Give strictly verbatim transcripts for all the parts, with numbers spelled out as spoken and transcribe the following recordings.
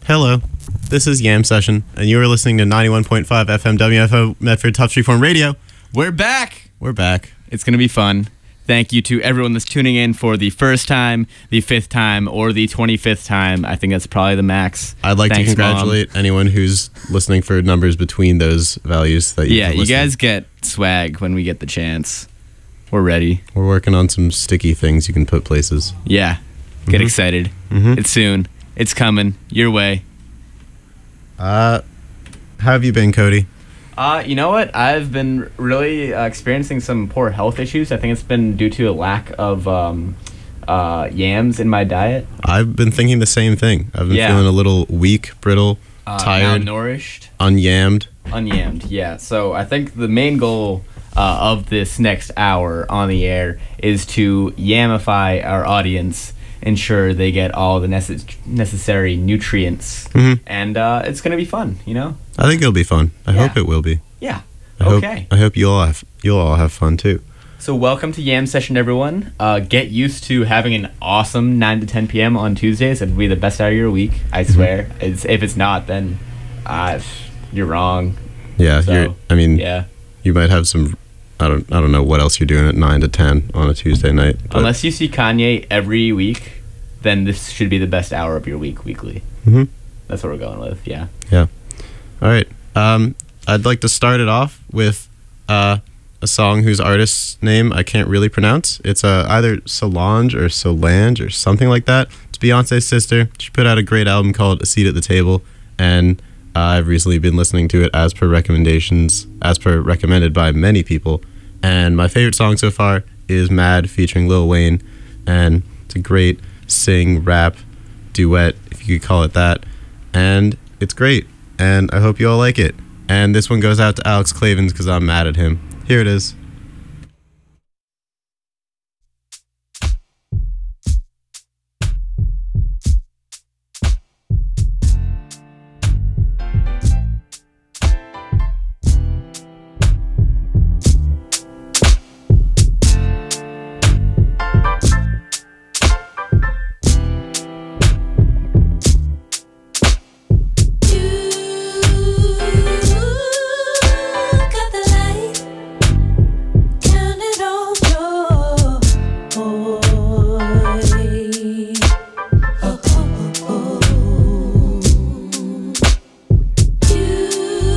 Hello, this is Yam Session, and you are listening to ninety-one point five F M W F O Medford Tough Street Form Radio. We're back. We're back. It's going to be fun. Thank you to everyone that's tuning in for the first time, the fifth time, or the twenty-fifth time. I think that's probably the max. I'd like Thanks, to congratulate Mom. anyone who's listening for numbers between those values. That you Yeah, you listening. guys get swag when we get the chance. We're ready. We're working on some sticky things you can put places. Yeah. Get Mhm. excited. Mhm. It's soon. It's coming. Your way. Uh, how have you been, Cody? Uh, you know what? I've been really uh, experiencing some poor health issues. I think it's been due to a lack of um, uh, yams in my diet. I've been thinking the same thing. I've been Yeah. feeling a little weak, brittle, Uh, tired, malnourished. unyammed. Unyammed, yeah. So I think the main goal uh, of this next hour on the air is to yamify our audience, ensure they get all the necess- necessary nutrients, Mhm. and uh, it's gonna be fun, you know. I think it'll be fun. I Yeah. hope it will be. Yeah. I Okay. Hope, I hope you all have you'll all have fun too. So welcome to Yam Session, everyone. Uh, get used to having an awesome nine to ten p.m. on Tuesdays. It'll be the best hour of your week, I swear. It's, if it's not, then uh, you're wrong. Yeah, So, you're. I mean, Yeah. you might have some. I don't. I don't know what else you're doing at nine to ten on a Tuesday night. But, Unless you see Kanye every week, then this should be the best hour of your week weekly. Mhm. That's what we're going with, yeah. Yeah. All right. Um, I'd like to start it off with uh, a song whose artist's name I can't really pronounce. It's uh, either Solange or Solange or something like that. It's Beyonce's sister. She put out a great album called A Seat at the Table, and uh, I've recently been listening to it as per recommendations, as per recommended by many people. And my favorite song so far is Mad featuring Lil Wayne, and it's a great sing, rap, duet, if you could call it that. And it's great, and I hope you all like it. And this one goes out to Alex Clavens because I'm mad at him. Here it is. Got the light, count it all joy. Oh, oh, oh. You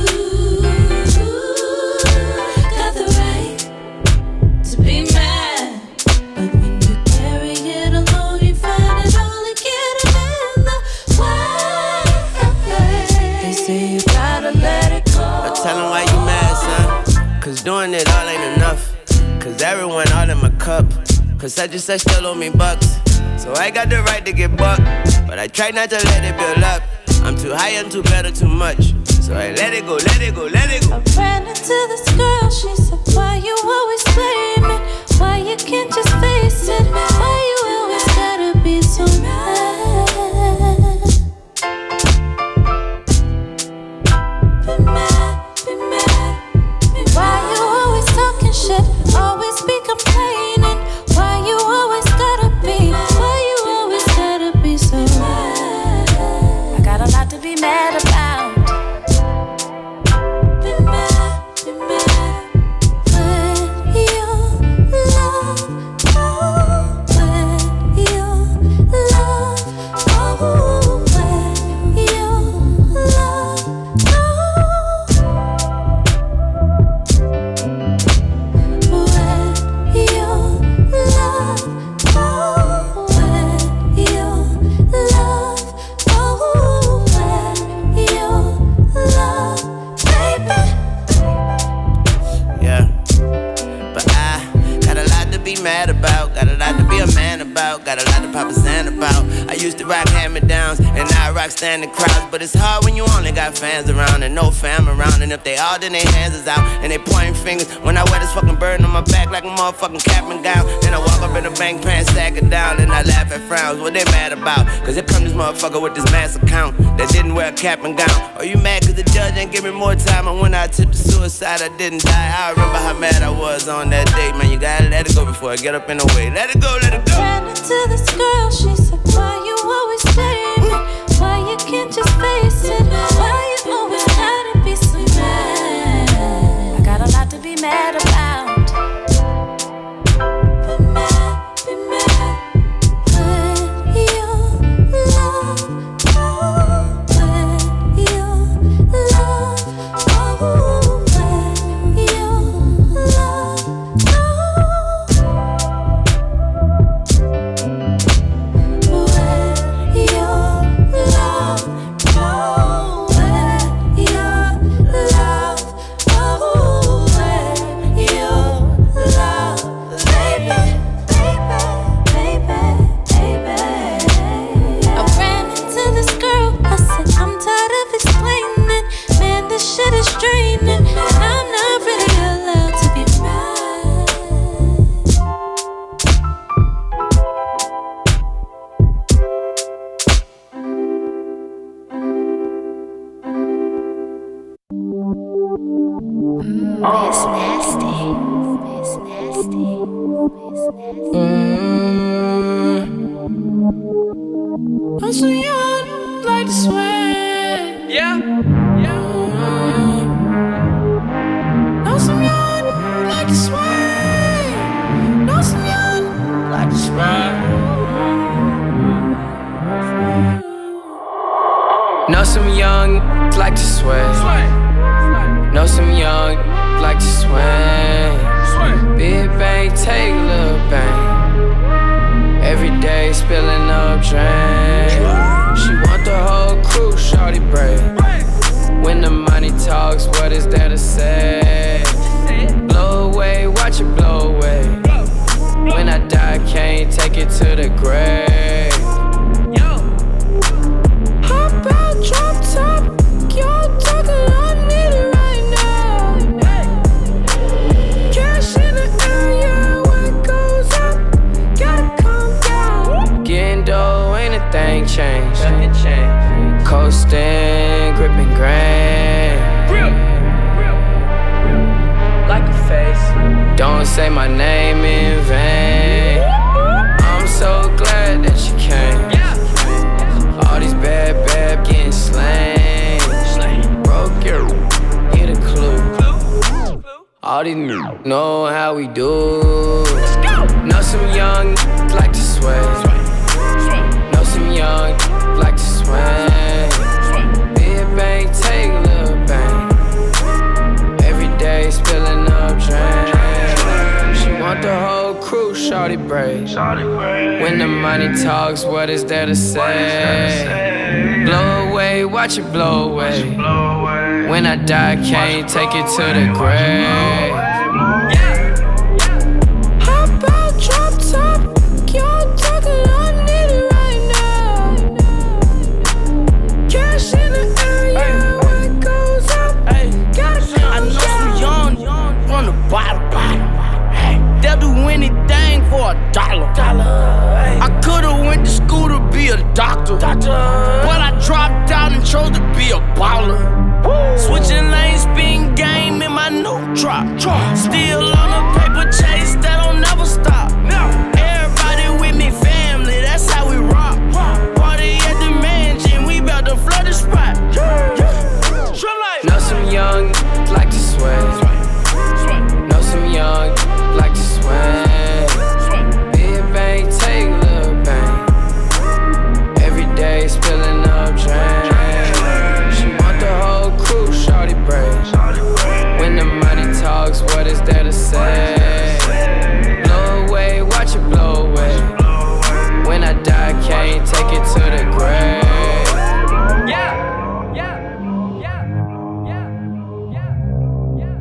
got the right to be mad, but when you carry it alone, you find it only getting in the way. They say you gotta let it go. But tell them why you mad, son. Cause doing it all ain't enough. Cause everyone all in my cup. Cause such and such still owe me bucks. So I got the right to get bucked. But I try not to let it build up. I'm too high, I'm too better, too much. So I let it go, let it go, let it go. I ran into this girl, she said, why you always blaming? Why you can't just face it? Why you always gotta be so mad? Be mad, be mad, be mad. Why you always talking shit? Always be complaining. Why you always gotta be? Why you always gotta be so mad? I got a lot to be mad about. Be mad, be mad. When your love, oh, when your love, oh, when your love, oh, when your love, oh, when your love, oh, when your love, baby. Yeah. But I got a lot to be mad about. Got a lot to be a man about. Got a lot to pop a sand about. I used to rock hand-me-downs, and now I rock standing crowds. But it's hard when you only got fans around and no fam around. And if they all, then their hands is out and they pointing fingers. When I wear this fucking burden on my back like a motherfucking cap and gown, and I walk up in the bank pants, stack it down, and I laugh at frowns. What they mad about? Cause here come this motherfucker with this mass account that didn't wear a cap and gown. Are you mad cause the judge ain't give me more time? And when I attempted suicide, I didn't die. I remember how mad I was on that day. Man, you gotta let it go before I get up in the way. Let it go, let it go. Ran into this girl, she said, why you always blaming? Why you can't just face nasty. It's nasty. Mm. I'm so young, like to sweat. Yeah, yeah. Know some young, like to sweat. Know some young, like to sweat. Know some young, like to sweat. Know some young, like to swing. Big bang, take a little bang. Every day spilling up drink. She want the whole crew, shawty brave. When the money talks, what is there to say? Blow away, watch it blow away. When I die, can't take it to the grave. Hop out, drop top, y'all talking, I need it right now. Cash in the area, when it goes up, gotta come down. Getting dough, ain't a thing changed. Coasting, gripping grain. Like a face. Don't say my name in vain. I'm so glad that you came. All these bad, bad getting slain. Broke your, get a clue. All these niggas know how we do. Know some young, like to sway. Know some young, like to swing. Big bang, take a little bang. Every day spilling up drink. She want the whole crew, shawty brave. When the money talks, what is there to say? Blow away, watch it blow away. When I die, can't take it to the grave. Hop out, drop top, y'all talking, I need it right now. Cash in the area, when it goes up, gotta come I know some young, from the bottom. They'll do anything for a dollar. I could've went to school to be a doctor, but I dropped out and chose to be a baller. Switching lanes, spin game in my new drop. Still on a paper chase that don't never stop. Everybody with me, family, that's how we rock. Party at the mansion, we bout to flood the spot. Know some young, like to sway. Know some young, like to swing. Big bang, take a little bang. Every day spilling up drink. She want the whole crew, shawty brave. When the money talks, what is there to say? Blow away, watch it blow away. When I die, can't take it to the grave. Yeah, yeah, yeah, yeah, yeah, yeah,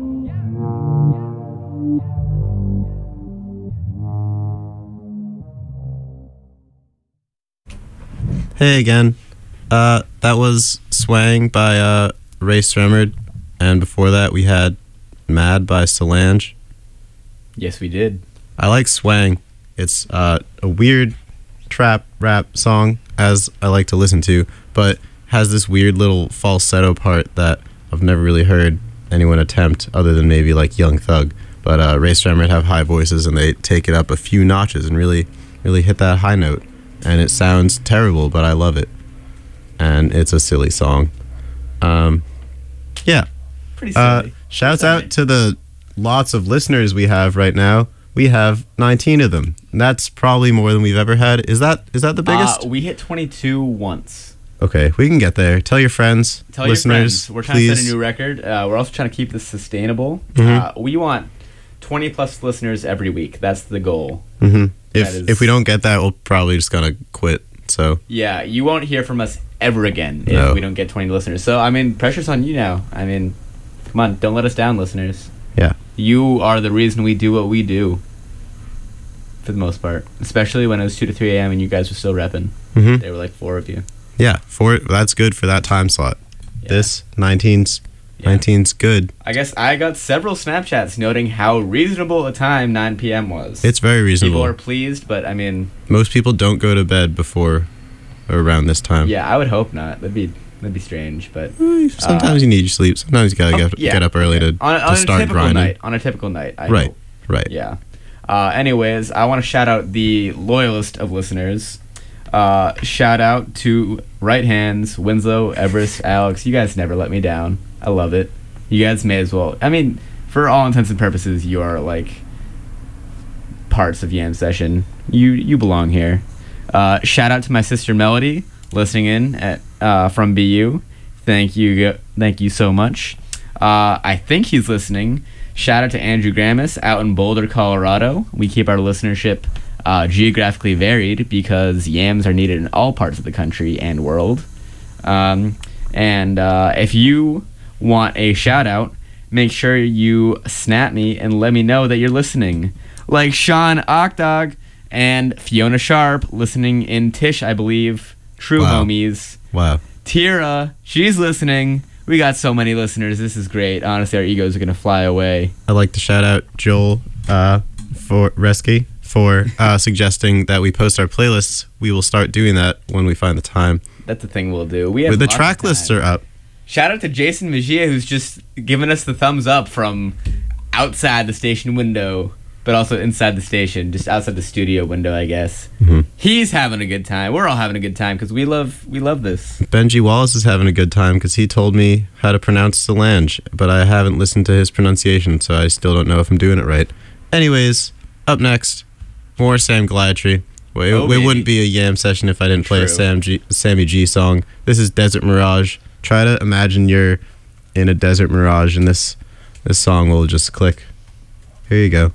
Hey again. Uh, that was Swang by uh, Ray Stremmerd, and before that we had Mad by Solange. Yes, we did. I like Swang. It's uh, a weird trap rap song, as I like to listen to, but has this weird little falsetto part that I've never really heard anyone attempt other than maybe like Young Thug. But uh, Ray Stremmerd have high voices and they take it up a few notches and really, really hit that high note. And it sounds terrible, but I love it. And it's a silly song. Um, yeah. Pretty silly. Uh, shouts out to the lots of listeners we have right now. We have nineteen of them. And that's probably more than we've ever had. Is that is that the biggest? Uh, we hit twenty-two once. Okay, we can get there. Tell your friends, Tell listeners, your friends. We're trying please. to set a new record. Uh, we're also trying to keep this sustainable. Mhm. Uh, we want twenty plus listeners every week. That's the goal. Mm-hmm. If That is- if we don't get that, we'll probably just gonna quit. So Yeah, you won't hear from us ever again if No. we don't get twenty listeners. So, I mean, pressure's on you now. I mean, come on, don't let us down, listeners. yeah, You are the reason we do what we do, for the most part. Especially when it was two to three a.m. and you guys were still repping. mm-hmm. There were like four of you. yeah. For that's good for that time slot. Yeah. This nineteen's Yeah. nineteen's good. I guess I got several Snapchats noting how reasonable a time nine p.m. was. It's very reasonable. People are pleased, but I mean, Most people don't go to bed before or around this time. yeah, I would hope not. That'd be That'd be strange, but Sometimes you need your sleep. Sometimes you gotta oh, get, yeah. get up early to, on, to on start a typical grinding. night. On a typical night, I Right, hope. right. Yeah. Uh, anyways, I want to shout out the loyalist of listeners. Uh, shout out to Right Hands, Winslow, Everest, Alex. You guys never let me down. I love it. You guys may as well. I mean, for all intents and purposes, you are like parts of Yam Session. You you belong here. Uh, shout out to my sister Melody, listening in at uh, from B U. Thank you, thank you so much. Uh, I think he's listening. Shout out to Andrew Gramis out in Boulder, Colorado. We keep our listenership uh, geographically varied because yams are needed in all parts of the country and world. Um, and uh, if you want a shout out, make sure you snap me and let me know that you're listening. Like Sean Ochdog and Fiona Sharp listening in Tish, I believe. True Wow. homies. Wow. Tira, she's listening. We got so many listeners. This is great. Honestly, our egos are going to fly away. I'd like to shout out Joel uh, for Reski for uh, suggesting that we post our playlists. We will start doing that when we find the time. That's the thing we'll do. We have But the lots track of lists time. are up. Shout out to Jason Mejia, who's just giving us the thumbs up from outside the station window, but also inside the station, just outside the studio window, I guess. Mhm. He's having a good time. We're all having a good time because we love we love this. Benji Wallace is having a good time because he told me how to pronounce Solange, but I haven't listened to his pronunciation, so I still don't know if I'm doing it right. Anyways, up next, more Sam Gladtree. Well, it, Oh, it baby. wouldn't be a Yam Session if I didn't play a True. Sam G, Sammy G song. This is Desert Mirage. Try to imagine you're in a desert mirage, and this this song will just click. Here you go.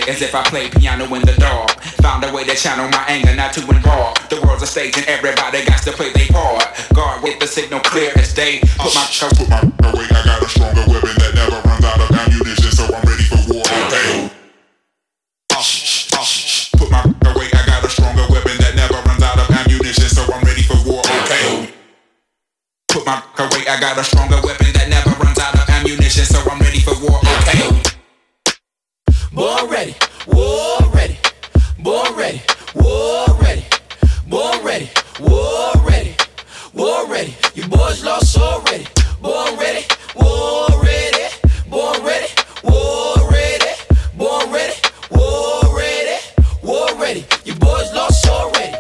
as if I played piano in the dark. Found a way to channel my anger, not to involve. The world's a stage and everybody got to play their part. Guard with the signal clear as day. Put my put my away. I got a stronger weapon that never runs out of ammunition, so I'm ready for war. Okay. Put my away. I got a stronger weapon that never runs out of ammunition, so I'm ready for war. Okay. Put my away. I got a stronger weapon that never runs out of ammunition, so I'm ready for war. Okay. Born ready, war ready, born ready, war ready, born ready, war ready, war ready. You boys lost already. Born ready, war ready, born ready, war ready, born ready, war ready, war ready. You boys lost already.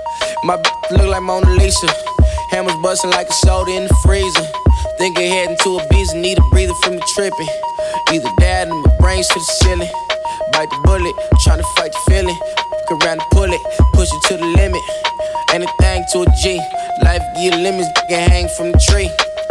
My b- look like Mona Lisa. Hammers busting like a soda in the freezer. Think ahead into a beast, need a breather from the tripping. Either that or my brains to the ceiling. Bite the bullet, tryna fight the feeling. Fuck around and pull it, push it to the limit. Anything to a G. Life give limits, can hang from the tree.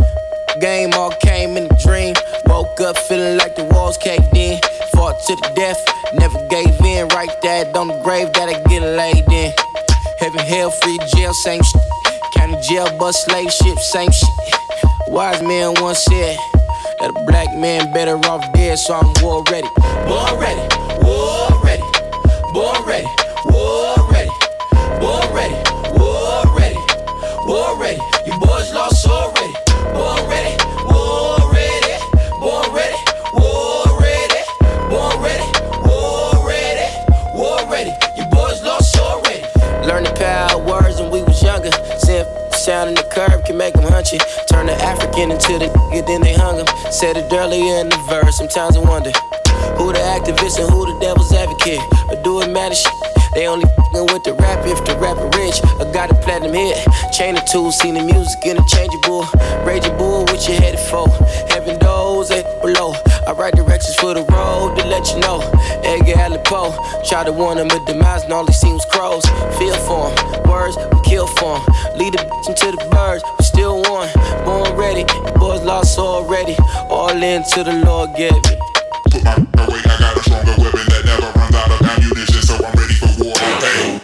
Game all came in a dream. Woke up feeling like the walls caved in. Fought to the death, never gave in. Right there on the grave that I get laid in. Heaven, hell, free jail, same shit. County jail, bus, slave ship, same shit. Wise man once said that a black man better off dead, so I'm war ready. Born ready, war ready, born ready, war ready, born ready, war ready, war ready. You boys lost already. Born ready, war ready, born ready, war ready, born ready, war ready, war ready. You boys lost already. Learn the power of words when we was younger. Said sound in the curb can make them hunchy. Turn the African into the nigga, then they hung him. Said it earlier in the verse, sometimes I wonder who the activist and who the devil's advocate. Or do it matter shit? They only f***ing with the rap if the rapper rich. I got a platinum hit, chain of tools, seen the music interchangeable. Raging bull, what you headed for? Heaven doors, eh, below. I write directions for the road to let you know. Edgar Allan Poe, try to warn him, but demise and all he seen was crows. Feel for him, words, we kill for him. Lead the bitch into the birds, we still won. Born ready, the boys lost already. All into the Lord gave me. Put my away. I got a stronger weapon that never runs out of ammunition, so I'm ready for war. Okay.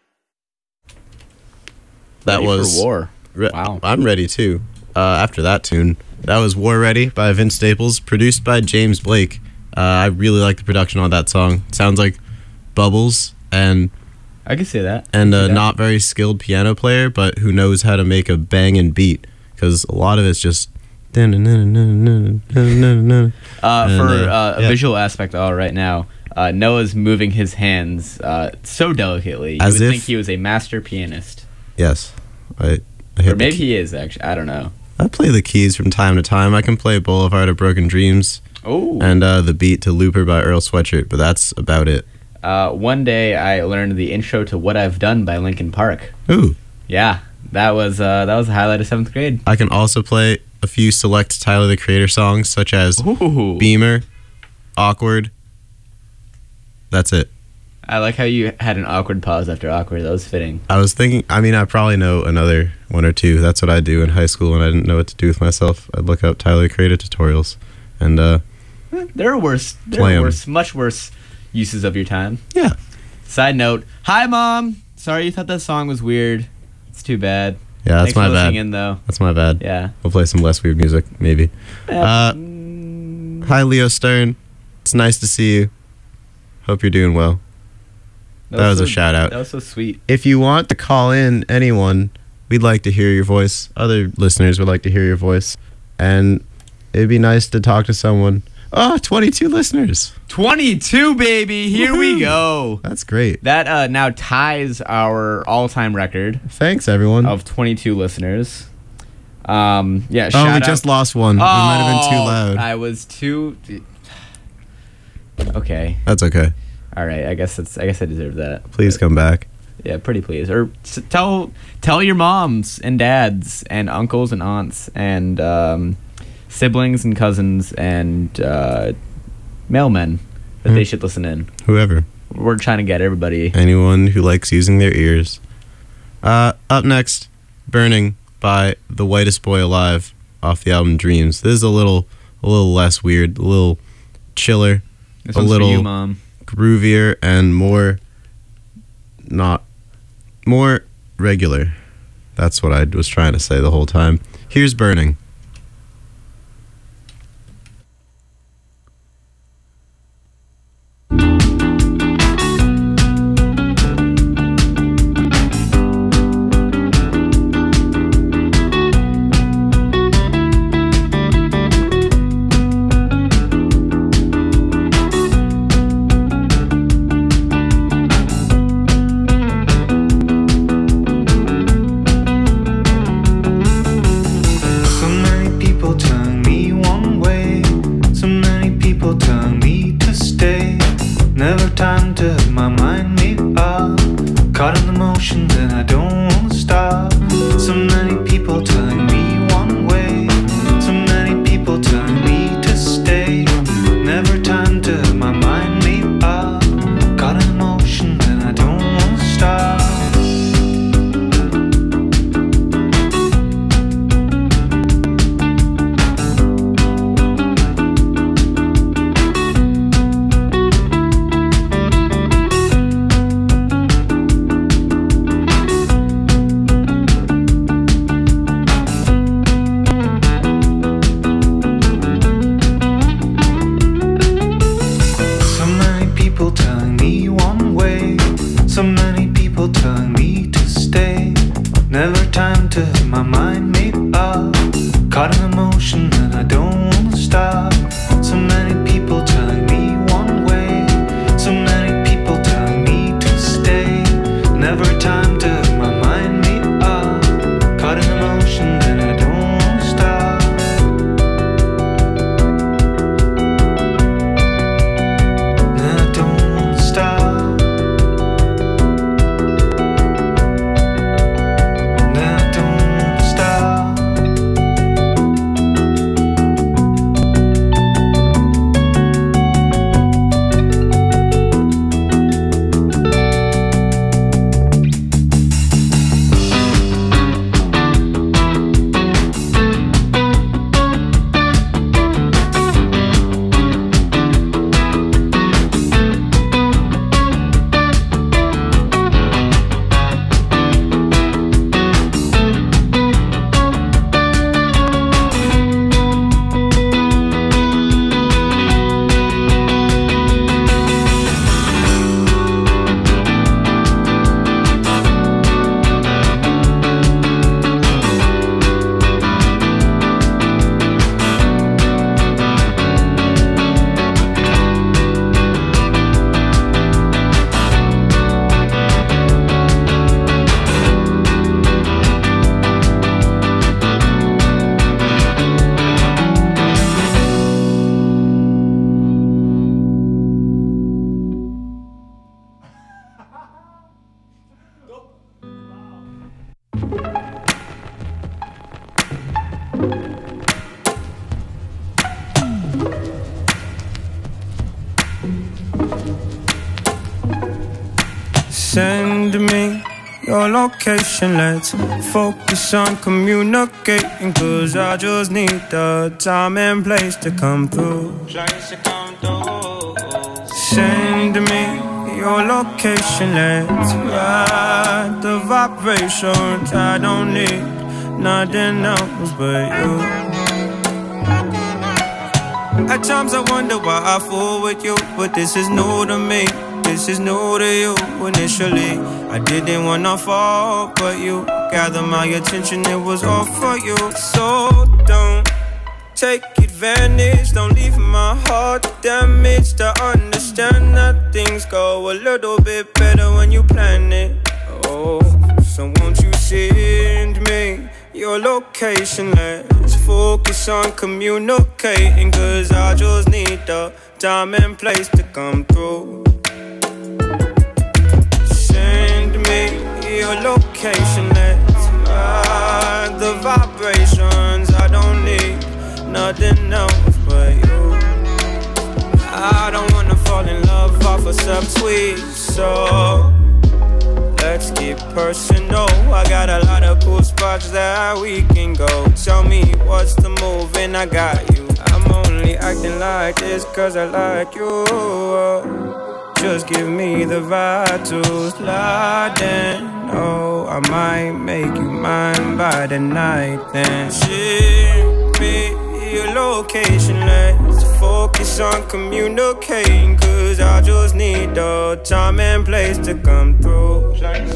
That Ready was for war. Re- Wow. I'm ready too. Uh, after that tune, that was "War Ready" by Vince Staples, produced by James Blake. Uh, I really like the production on that song. It sounds like Bubbles and I can see that. and I can a see that. not very skilled piano player, but who knows how to make a banging beat. Because a lot of it's just. Uh, Uh, And, for uh, uh, a yeah. visual aspect, all right now, uh, Noah's moving his hands uh, so delicately. You As would if- think he was a master pianist, Yes, I. I hit or the maybe key- he is actually. I don't know. I play the keys from time to time. I can play "Boulevard of Broken Dreams" Oh, and uh, the beat to "Looper" by Earl Sweatshirt, but that's about it. uh, one day I learned the intro to "What I've Done" by Linkin Park. Ooh. Yeah, that was uh, that was a highlight of seventh grade. I can also play a few select Tyler the Creator songs, such as Ooh. Beamer, Awkward. That's it. I like how you had an awkward pause after awkward. That was fitting. I was thinking, I mean, I probably know another one or two. That's what I do in high school when I didn't know what to do with myself. I'd look up Tyler the Creator tutorials. And, uh, There are worse. There Play are 'em. worse, much worse uses of your time. yeah. Side note: Hi, Mom. Sorry you thought that song was weird. It's too bad. Yeah, that's Thanks my for bad. listening in, though. That's my bad. Yeah. We'll play some less weird music, maybe. Uh, hi, Leo Stern. It's nice to see you. Hope you're doing well. That was a so- shout out. That was so sweet. If you want to call in anyone, we'd like to hear your voice. Other listeners would like to hear your voice. And it'd be nice to talk to someone. Oh, twenty-two listeners. twenty-two, baby. Here we Woohoo. go. That's great. That uh, now ties our all-time record Thanks, everyone. of twenty-two listeners. Um, yeah. oh, shout we out- just lost one. we might have been too Oh, loud. I was too. Okay. That's okay. All right. I guess it's. I guess I deserve that. Please come back. Yeah, pretty please. Or s- tell tell your moms and dads and uncles and aunts and um, siblings and cousins and uh, mailmen that they Mm. should listen in. Whoever. We're trying to get everybody. Anyone who likes using their ears. Uh, up next, Burning by The Whitest Boy Alive off the album Dreams. This is a little a little less weird, a little chiller, This a one's little for you, mom. groovier and more not more regular. That's what I was trying to say the whole time. Here's Burning. Send me your location, let's focus on communicating, cause I just need the time and place to come through. Send me your location, let's ride the vibrations. I don't need nothing else but you. At times I wonder why I fool with you, but this is new to me. This is new to you. Initially, I didn't wanna fall, but you gathered my attention, it was all for you. So don't take advantage, don't leave my heart damaged. I understand that things go a little bit better when you plan it. Oh, so won't you send me your location? Let's focus on communicating, cause I just need the time and place to come through. Send me your location, let's ride the vibrations. I don't need nothing else but you. I don't wanna fall in love off a subtweet, so let's get personal. I got a lot of cool spots that we can go. Tell me what's the move and I got you. I'm only acting like this cause I like you. just give me the vitals. Laden, oh, I might make you mine by the night. Then ship me your location, let's focus on communicating. Cause I just need the time and place to come through.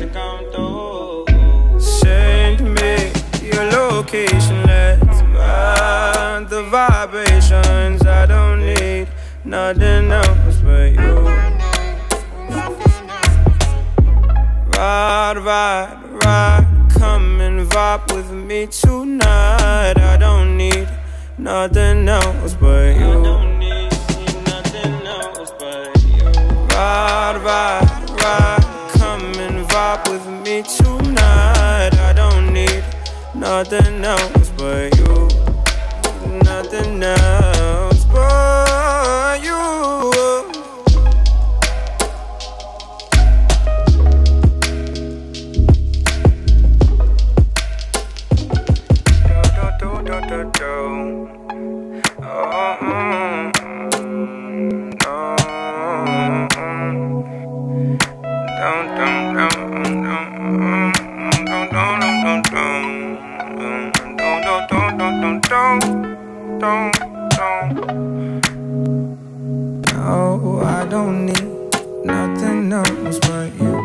Send me your location, let's ride the vibrations. I don't need nothing else but you. Ride, ride, ride, come and vibe with me tonight. I don't need nothing else but you. I don't need nothing else but you. Ride, ride, ride, come and vibe with me tonight. I don't need nothing else but you. Nothing else but you. No, I don't need nothing else but you.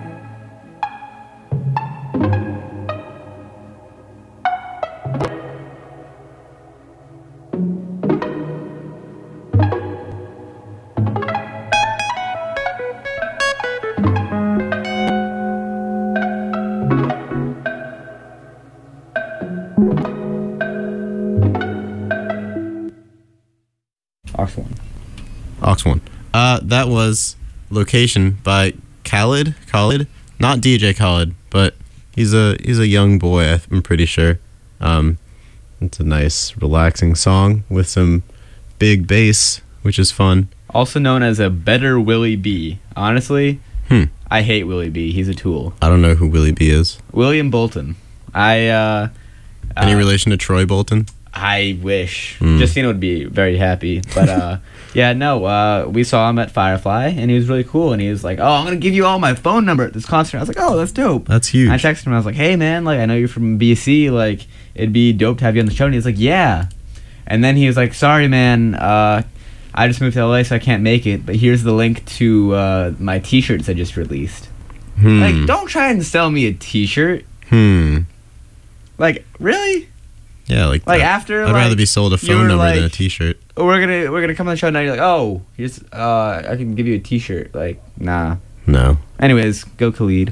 Ox one. Ox one. Uh, that was Location by Khalid. Khalid, not D J Khalid, but he's a he's a young boy. I'm pretty sure. Um, it's a nice, relaxing song with some big bass, which is fun. Also known as a better Willie B. Honestly, Hmm. I hate Willie B. He's a tool. I don't know who Willie B is. William Bolton. I uh, Any uh, relation to Troy Bolton? I wish. Mm. Justine would be very happy. But uh, yeah, no, uh, we saw him at Firefly, and he was really cool. And he was like, oh, I'm going to give you all my phone number at this concert. I was like, oh, that's dope. That's huge. I texted him. I was like, hey, man, like I know you're from B C. Like, it'd be dope to have you on the show. And he was like, yeah. And then he was like, sorry, man. Uh, I just moved to L A, so I can't make it. But here's the link to uh, my T-shirts I just released. Hmm. Like, don't try and sell me a T-shirt. Hmm. Like, really? Yeah, like Like that. after, I'd like, rather be sold a you phone were number than a like, T-shirt. we're gonna we're gonna come on the show now. You're like, oh, here's uh, I can give you a T-shirt. Like, nah. No. Anyways, go Khalid.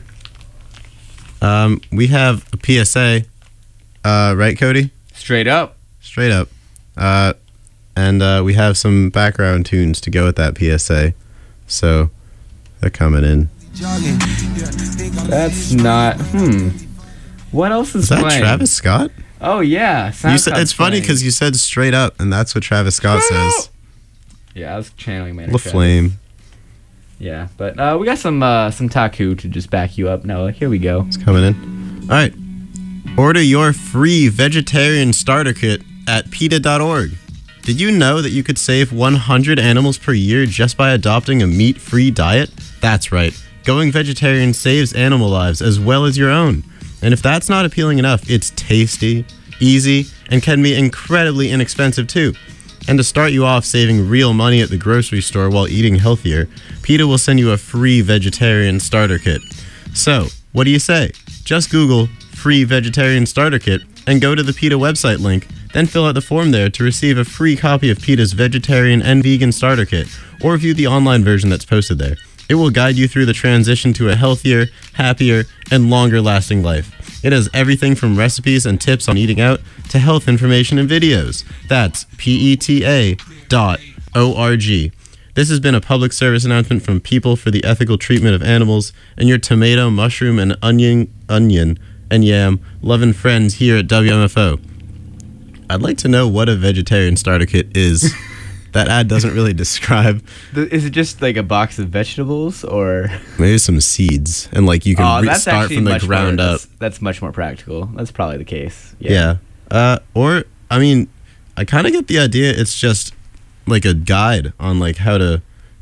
Um, we have a P S A, uh, right, Cody? Straight up. Straight up. Uh, and uh, we have some background tunes to go with that P S A. So they're coming in. That's not. Hmm. What else is, Is that playing? Travis Scott? Oh yeah. You said, it's funny because you said straight up, and that's what Travis Scott Straight says. up! Yeah, I was channeling my inner La Travis. Flame. Yeah, but uh, we got some uh, some Taku to just back you up. No, here we go. It's coming in. All right. Order your free vegetarian starter kit at PETA dot org. Did you know that you could save one hundred animals per year just by adopting a meat-free diet? That's right. Going vegetarian saves animal lives as well as your own. And if that's not appealing enough, it's tasty, easy, and can be incredibly inexpensive too. And to start you off saving real money at the grocery store while eating healthier, PETA will send you a free vegetarian starter kit. So, what do you say? Just Google free vegetarian starter kit and go to the PETA website link, then fill out the form there to receive a free copy of PETA's vegetarian and vegan starter kit, or view the online version that's posted there. It will guide you through the transition to a healthier, happier, and longer lasting life. It has everything from recipes and tips on eating out to health information and videos. That's P E T A dot O R G. This has been a public service announcement from People for the Ethical Treatment of Animals and your tomato, mushroom, and onion, onion and yam loving friends here at W M F O. I'd like to know what a vegetarian starter kit is. That ad doesn't really describe. Is it just like a box of vegetables or Maybe some seeds, and like you can oh, re- that's start actually from the much ground more, up. That's, that's much more practical. That's probably the case. Yeah. Uh, or I mean, I kind of get the idea. It's just like a guide on like how to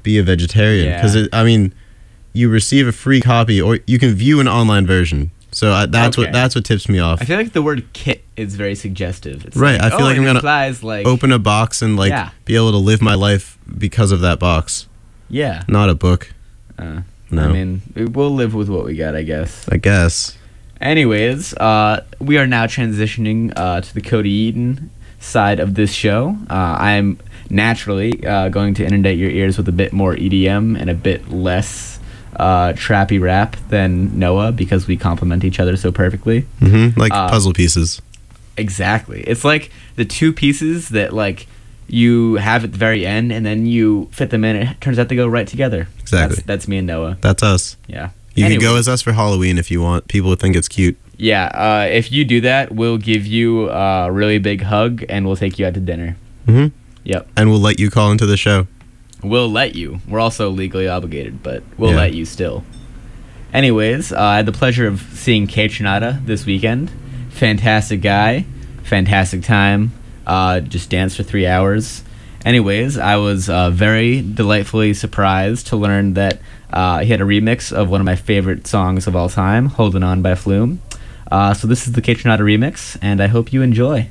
be a vegetarian Yeah. because I mean, you receive a free copy or you can view an online version. So I, that's Okay. what that's what tips me off. I feel like the word kit is very suggestive. It's Right, I feel oh, like it I'm gonna implies, like, Open a box and like Yeah. be able to live my life because of that box, yeah. not a book. Uh, No. I mean, we'll live with what we got, I guess. I guess. Anyways, uh, we are now transitioning uh, to the Cody Eaton side of this show. Uh, I'm naturally uh, going to inundate your ears with a bit more E D M and a bit less uh, trappy rap than Noah because we complement each other so perfectly. hmm Like Uh, puzzle pieces. Exactly. It's like the two pieces that like you have at the very end and then you fit them in and it turns out they go right together. Exactly. That's, that's me and Noah. That's us. Yeah. You Anyway. can go as us for Halloween if you want. People would think it's cute. Yeah, uh, if you do that, we'll give you a really big hug and we'll take you out to dinner. hmm Yep. And we'll let you call into the show. We'll let you. We're also legally obligated, but we'll Yeah. let you still. Anyways, uh, I had the pleasure of seeing Kate Trinata this weekend. Fantastic guy. Fantastic time. Uh, just danced for three hours. Anyways, I was uh, very delightfully surprised to learn that uh, he had a remix of one of my favorite songs of all time, Holding On by Flume. Uh, so this is the Kate Trinata remix, and I hope you enjoy.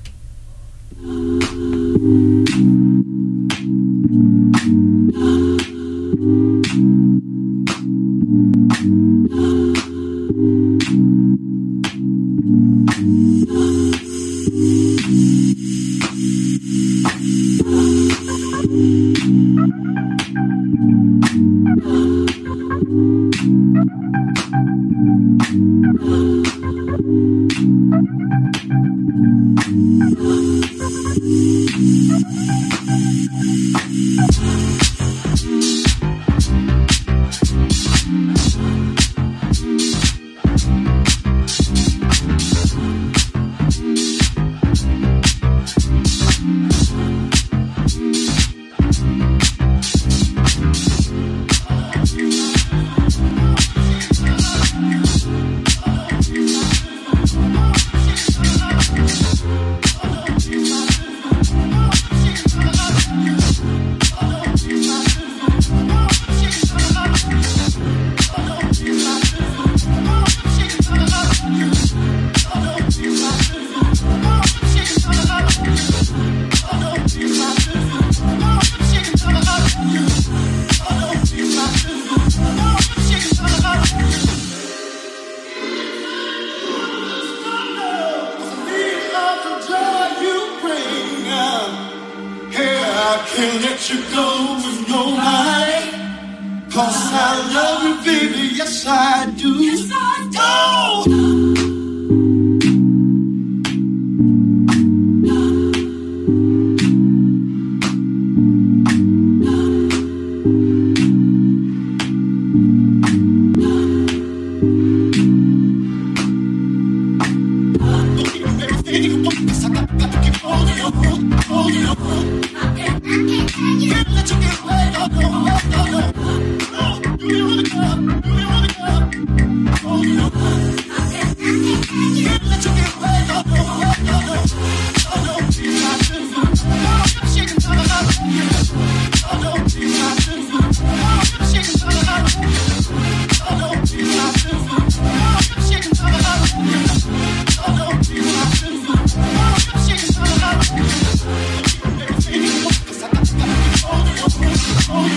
Can't let you go with no lie. Cause I love you, baby, yes I do. Yes I do.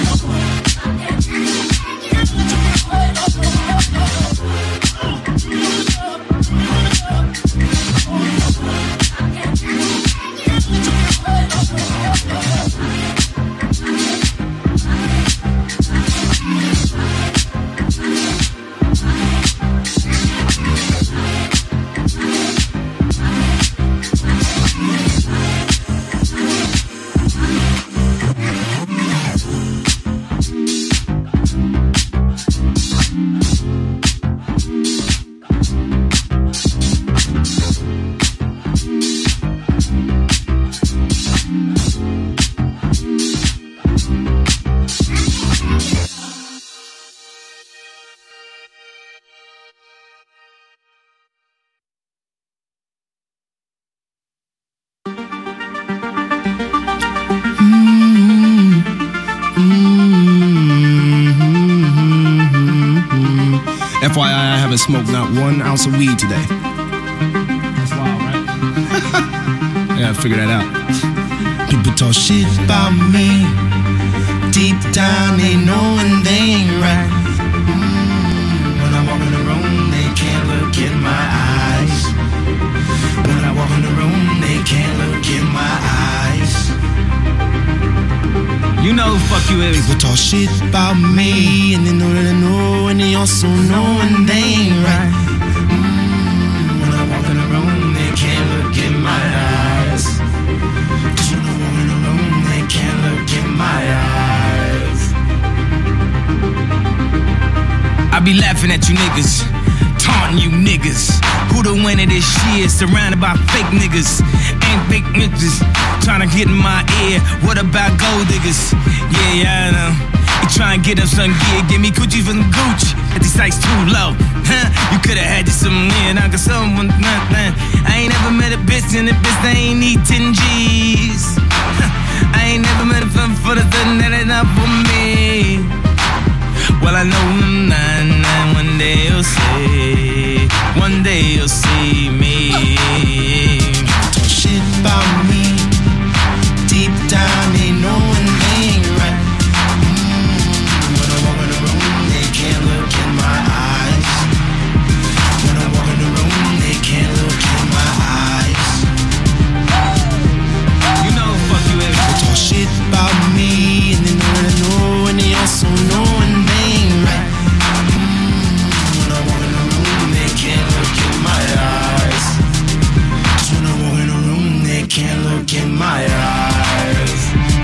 Oh, smoked not one ounce of weed today. That's wild, right? I gotta figure that out. People talk shit about me. Deep down, they knowin' they ain't right. Mm, when I walk in the room, they can't look in my eyes. When I walk in the room, they can't look in my eyes. You know who fuck you is. People talk shit about me, and they know that I know, and they also know when they ain't right. Mm, when I walk in the room, they can't look in my eyes. Cause when I walk in the room, they can't look in my eyes. I be laughing at you niggas, taunting you niggas. Who the winner this shit? Surrounded by fake niggas. Ain't fake niggas trying to get in my ear. What about gold diggers? Yeah, yeah, I know. You try and get them some gear. Give me coochie for some Gucci. But these sights too low. Huh? You coulda had you some here. Now got someone. I ain't never met a bitch in a bitch that ain't need ten G's. Huh. I ain't never met a fun for the thing that ain't up for me. Well, I know them nine, nine, one day you'll see. One day you'll see me. Talk shit about me. Deep down, they knowin' they ain't right. Mm, when I walk in the room, they can't look in my eyes. When I walk in the room, they can't look in my eyes. You know who fuck you is. They talk shit about me, and they know that I know, and they also know when they ain't right. Mm, when I walk in the room, they can't look in my eyes. Cause when I walk in the room, they can't look in my eyes.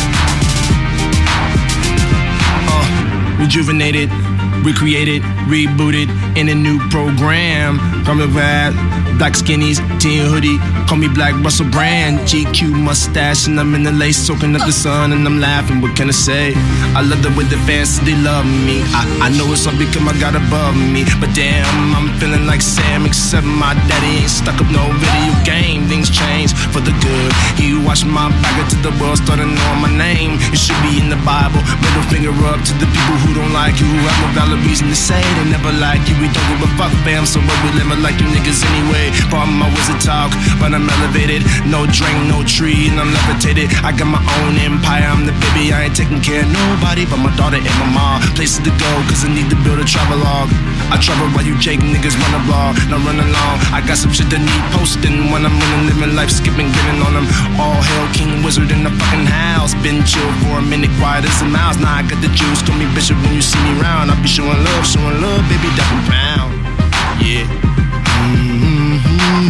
Uh, rejuvenated, recreated, rebooted in a new program. Coming back, black skinnies, teen hoodie, call me Black Russell Brand. G Q mustache and I'm in the lace, soaking up the sun and I'm laughing. What can I say? I love the way the fans they love me. I, I know it's all because I got above me, but damn, I'm feeling like Sam. Except my daddy ain't stuck up no video game. Things change for the good. He watched my back until the world started knowing my name. It should be in the Bible. Middle finger up to the people who don't like you, who have no valid reason to say they never like you. We don't give a fuck, fam. So what we live like you niggas anyway. Problem I was a talk, but I'm elevated. No drink, no tree, and I'm levitated. I got my own empire, I'm the baby. I ain't taking care of nobody but my daughter and my mom. Places to go, cause I need to build a travel log. I travel while you Jake niggas run a blog. Now run along, I got some shit that need posting. When I'm running, living life, skipping, getting on them. All hail King Wizard in the fucking house. Been chill for a minute, quiet as a mouse. Now I got the juice, call me Bishop when you see me round. I'll be showing love, showing love, baby, that and pound. Yeah. Mm-hmm.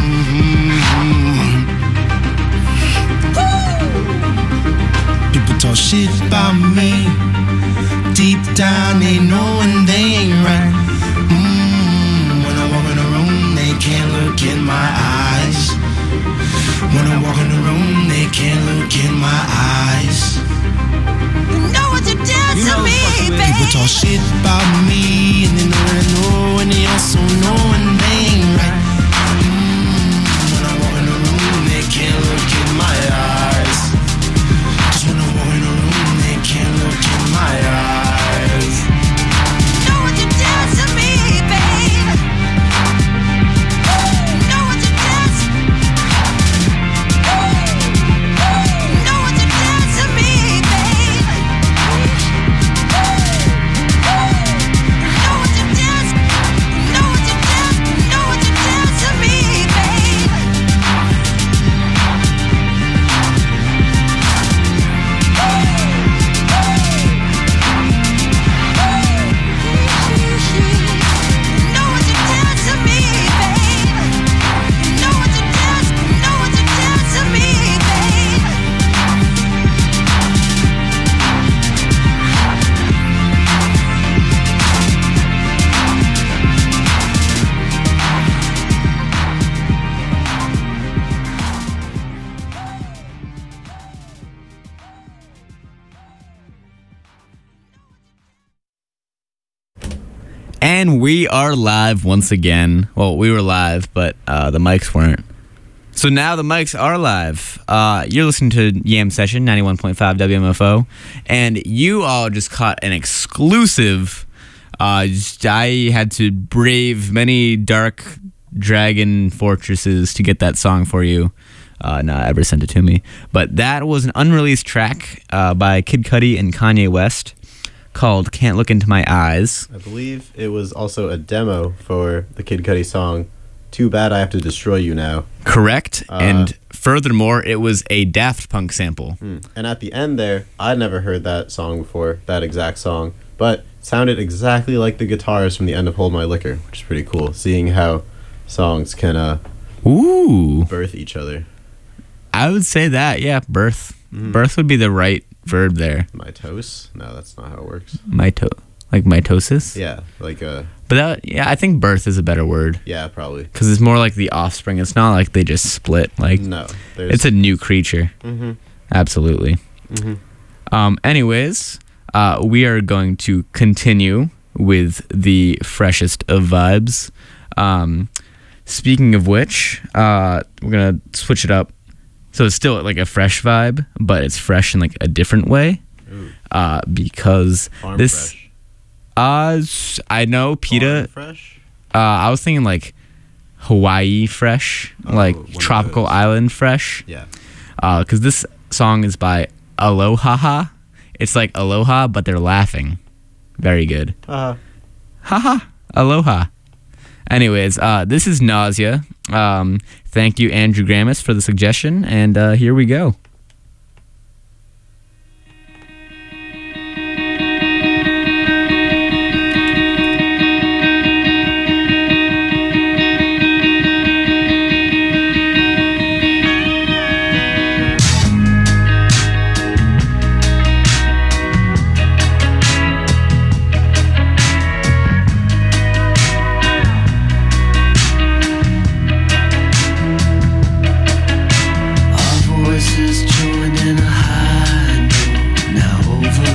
People talk shit about me. Deep down, they knowin' they ain't right. Mm, when I walk in the room, they can't look in my eyes. When I walk in the room, they can't look in my eyes. You know what you did You to know me, what you baby. People talk shit about me, and they know that I know, and they also know when they ain't right. Mm, when I walk in the room, they can't look in my eyes. Cause when I walk in the room, they can't look in my eyes. You know what you did to me, baby. You know what you did. You know what you did to me, baby. You know what you did. You know what you did. You know what you did to me, baby. You know what you did to me, baby. You know what you did. You know what you did to me, baby. And we are live once again. Well, we were live, but uh, the mics weren't. So now the mics are live. Uh, you're listening to Yam Session, ninety-one point five W M F O. And you all just caught an exclusive Uh, just- I had to brave many dark dragon fortresses to get that song for you. Uh, not ever sent it to me. But that was an unreleased track uh, by Kid Cudi and Kanye West called Can't Look Into My Eyes. I believe it was also a demo for the Kid Cudi song Too Bad I Have to Destroy You Now. Correct. Uh, and furthermore, it was a Daft Punk sample. Hmm. And at the end there, I'd never heard that song before, that exact song, but it sounded exactly like the guitars from the end of Hold My Liquor, which is pretty cool, seeing how songs can uh, Ooh. birth each other. I would say that, yeah, birth. Mhm. Birth would be the right verb there. Mitose? No, that's not how it works. Mito, like mitosis? Yeah, like uh But that, yeah, I think birth is a better word. yeah, probably. Because it's more like the offspring. It's not like they just split. Like, No, there's it's a new creature. Mhm. Absolutely. Mhm. Um, anyways, uh, we are going to continue with the freshest of vibes. Um, speaking of which, uh, we're going to switch it up. So it's still like a fresh vibe, but it's fresh in like a different way. Ooh. Uh, because Farm this, fresh. uh, s- I know PETA. Farm fresh? Uh, I was thinking like Hawaii fresh, Oh, like one of tropical those. island fresh. Yeah. Uh, because this song is by Aloha. It's like Aloha, but they're laughing. Very good. Uh, Haha. Aloha. Anyways, uh, this is Nausea. Um, thank you, Andrew Gramis, for the suggestion, and uh, here we go. Our voices join in a high note, now over.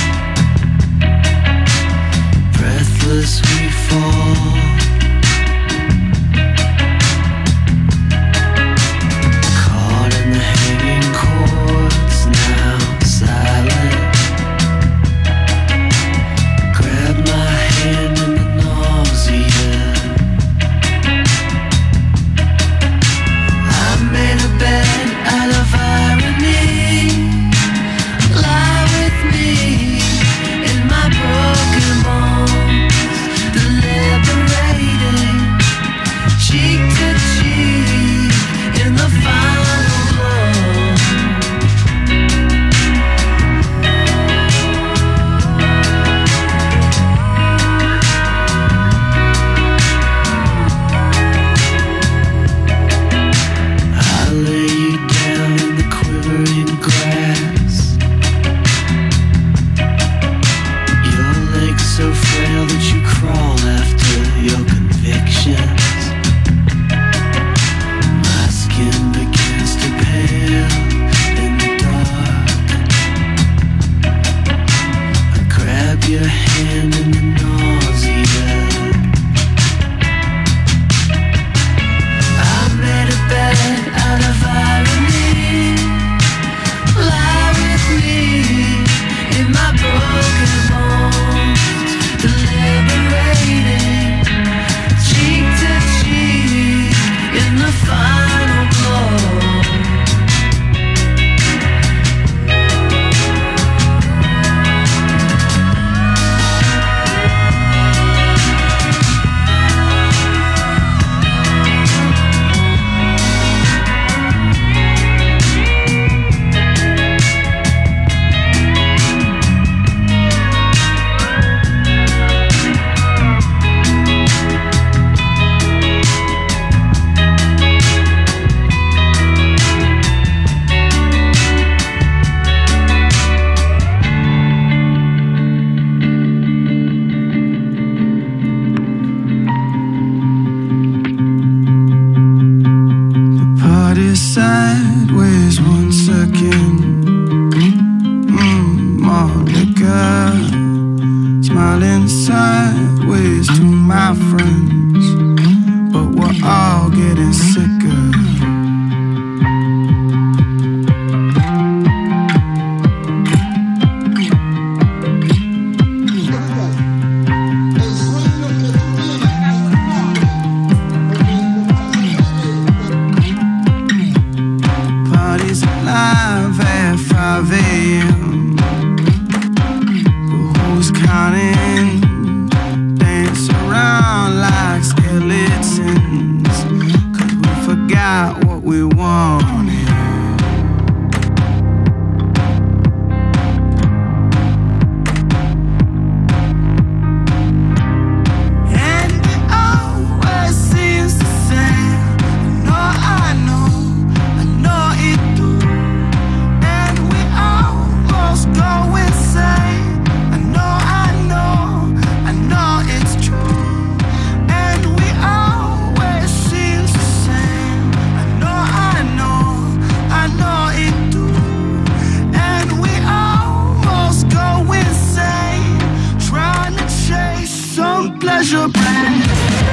Breathless we fall. Caught in the hanging cords, now silent. Grab my hand in the nausea. I made a bed out of irony. Lie with me in my broken bones, deliberating, cheek to cheek in the final blow. I lay you down in the quivering grass. Your legs so frail that you crawl after your convictions. My skin begins to pale in the dark. I grab your hand in the nausea. I made a bed out of irony. Lie with me in my broken bones, deliberating, cheek to cheek in the final blow. Party sideways one second. Mm, more liquor. Smiling sideways to my friends, but we're all getting sicker. not what we wanted. Pleasure brand.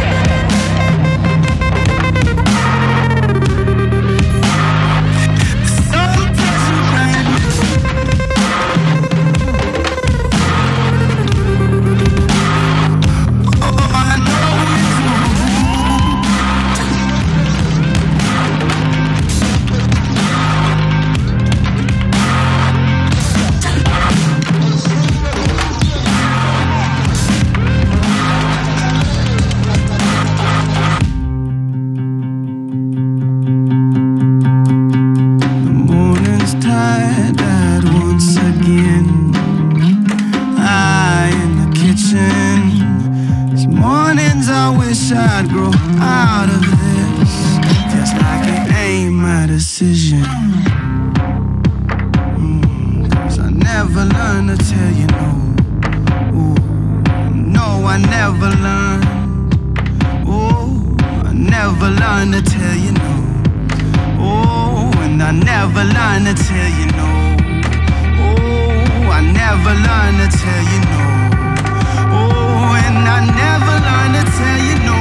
I'd grow out of this. Feels like it ain't my decision. Mm, Cause I never learned to tell you no. Ooh, no, I never learned. Ooh, I never learned to tell you no. Ooh, and I never learned to tell you no. Ooh, I never learned to tell you no. Oh, and I never learned to tell you no.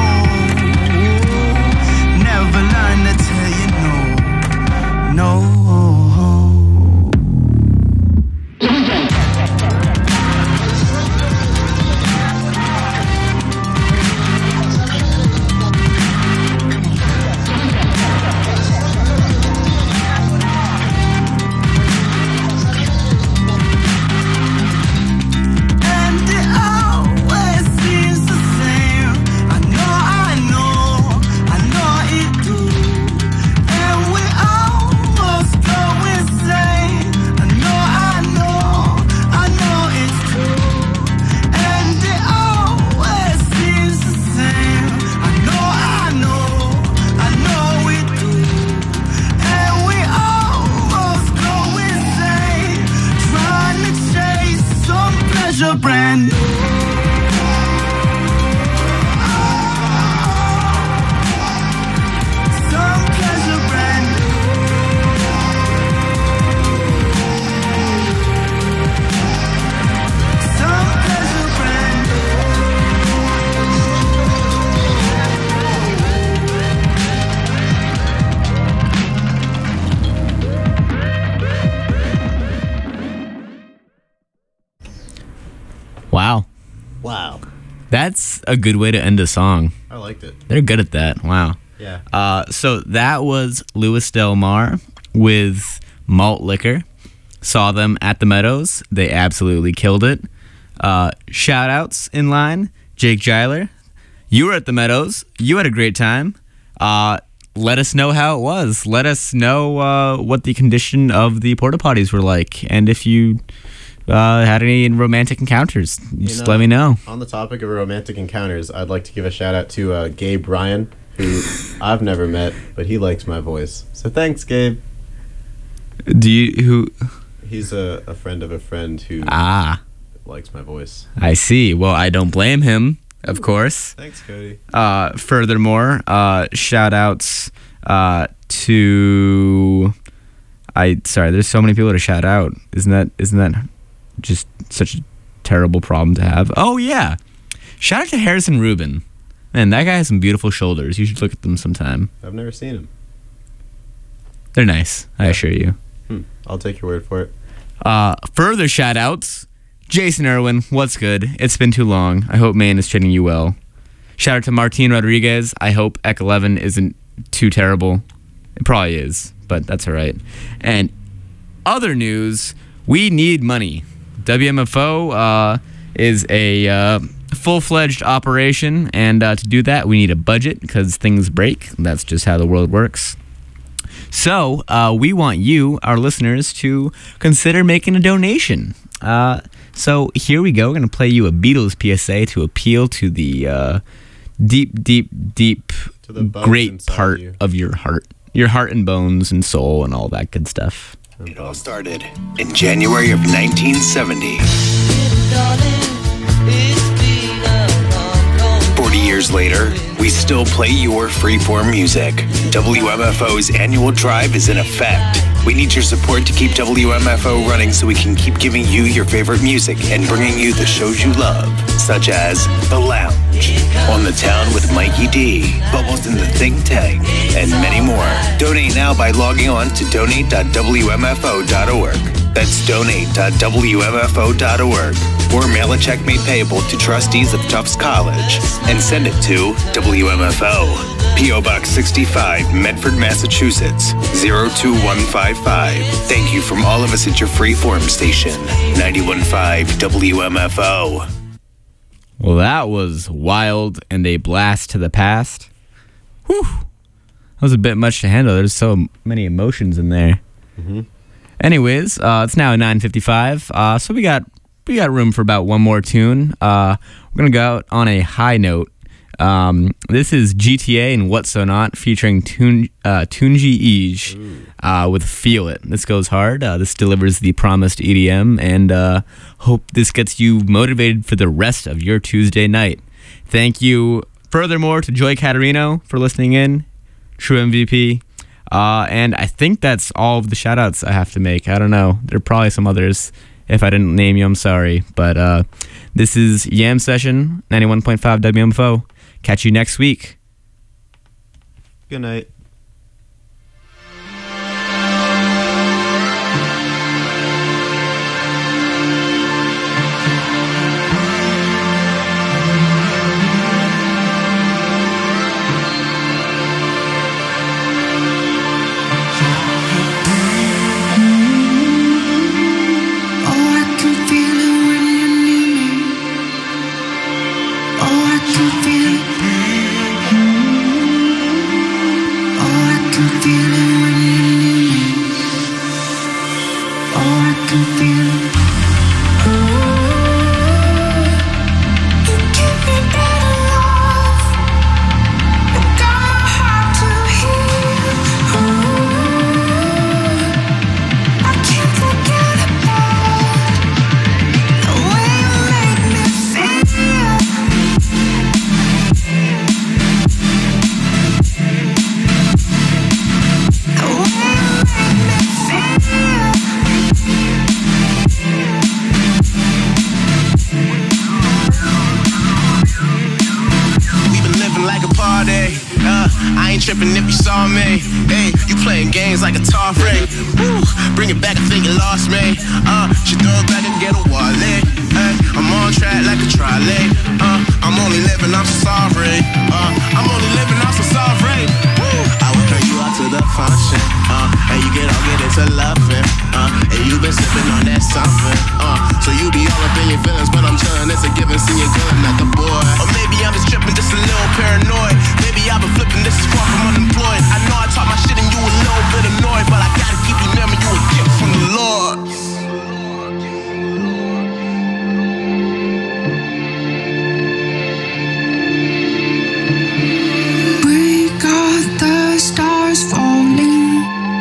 Never learned to tell you no. No. Brand new. Some pleasure brand new. Some pleasure brand Wow. Wow. That's a good way to end a song. I liked it. They're good at that. Wow. Yeah. Uh, so that was Louis Del Mar with Malt Liquor. Saw them at the Meadows. They absolutely killed it. Uh, shout outs in line. Jake Giler. You were at the Meadows. You had a great time. Uh, let us know how it was. Let us know uh, what the condition of the porta potties were like. And if you uh, had any romantic encounters, just know, let me know. On the topic of romantic encounters, I'd like to give a shout out to uh, Gabe Ryan, who I've never met, but he likes my voice. So thanks, Gabe. Do you who? He's a, a friend of a friend who Ah, likes my voice. I see. Well, I don't blame him, of course. Thanks, Cody. Uh, furthermore, uh, shout outs uh, to I sorry, there's so many people to shout out. Isn't that isn't that just such a terrible problem to have? Oh yeah. Shout out to Harrison Rubin. Man, that guy has some beautiful shoulders. You should look at them sometime. I've never seen him. They're nice, I assure you. Hmm. I'll take your word for it. Uh, further shout outs. Jason Irwin, what's good? It's been too long. I hope Maine is treating you well. Shout out to Martin Rodriguez. I hope E C eleven isn't too terrible. It probably is, but that's all right. And other news, we need money. W M F O uh, is a uh, full-fledged operation, and uh, to do that, we need a budget because things break. That's just how the world works. So uh, we want you, our listeners, to consider making a donation. Uh, so here we go. We're going to play you a Beatles P S A to appeal to the uh, deep, deep, deep, To the bones great inside part you. of your heart. Your heart and bones and soul and all that good stuff. It all started in January of nineteen seventy. forty years later, we still play your freeform music. W M F O's annual drive is in effect. We need your support to keep W M F O running so we can keep giving you your favorite music and bringing you the shows you love, such as The Lounge, On the Town with Mikey D, Bubbles in the Think Tank, and many more. Donate now by logging on to donate dot w m f o dot org. That's donate dot w m f o dot org. Or mail a check made payable to trustees of Tufts College and send it to W M F O, P O Box sixty-five, Medford, Massachusetts, zero two one five five. Thank you from all of us at your freeform station, ninety-one point five W M F O. Well, that was wild and a blast to the past. Whew. That was a bit much to handle. There's so many emotions in there. Mm-hmm. Anyways, uh, it's now nine fifty-five, uh, so we got we got room for about one more tune. Uh, we're gonna go out on a high note. Um, this is G T A and What So Not featuring Tun- uh, Tunji Ij uh, with Feel It. This goes hard. Uh, this delivers the promised E D M, and uh, hope this gets you motivated for the rest of your Tuesday night. Thank you furthermore to Joy Caterino for listening in, True M V P. Uh, and I think that's all of the shout-outs I have to make. I don't know. There are probably some others. If I didn't name you, I'm sorry. But uh, this is Yam Session, ninety-one point five W M F O. Catch you next week. Good night. Tripping if you saw me, hey, you playing games like a tough ring. Woo, bring it back, I think you lost me. Uh, she throw it back and get a wallet. Hey, I'm on track like a trolley. Uh, I'm only living, I'm so sorry. Uh, I'm only living, I'm so sorry. Woo, I will turn you out to the function. Uh, and you get all get into loving. Uh, and you been sipping on that something. Uh, so you be all up in your feelings, but I'm chillin'. It's a given, see you good, not the boy. Or maybe I'm just tripping, just a little paranoid. Maybe I've been flipping, this is far from unemployed. I know I talk my shit and you a little bit annoyed, but I gotta keep you near me, you a gift from the Lord. We got the stars falling.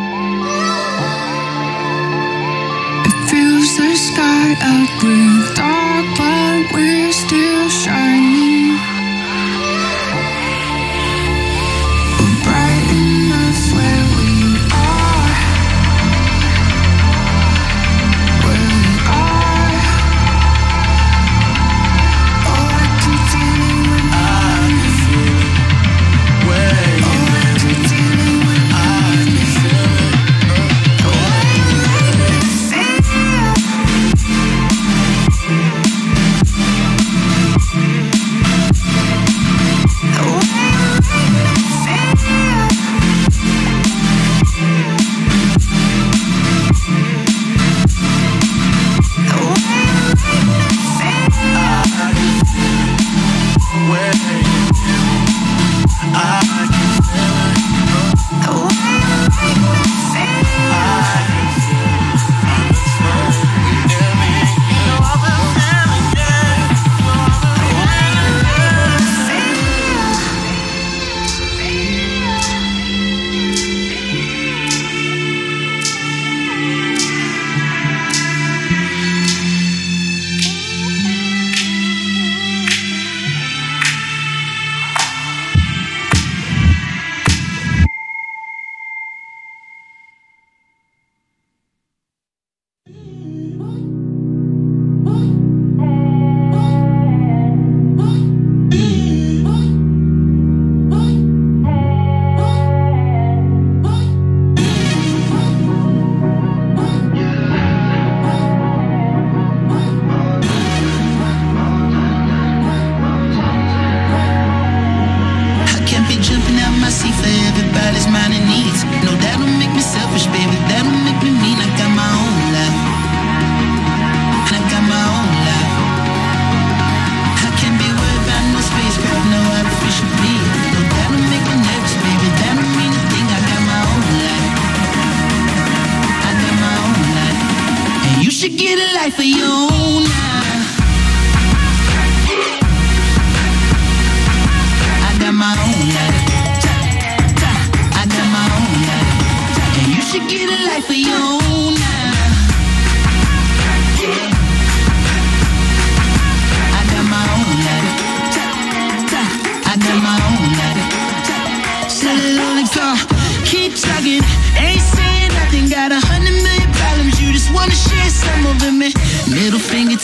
It fills the sky up with dark, but we're still shining. We're bright enough where we should get a life of your own now. I got my own life. I got my own life. And you should get a life of your own now. I got my own life. I got my own life. Celluloid car, keep talking, ain't saying nothing. Got a hundred million problems, you just wanna share some of them. Middle finger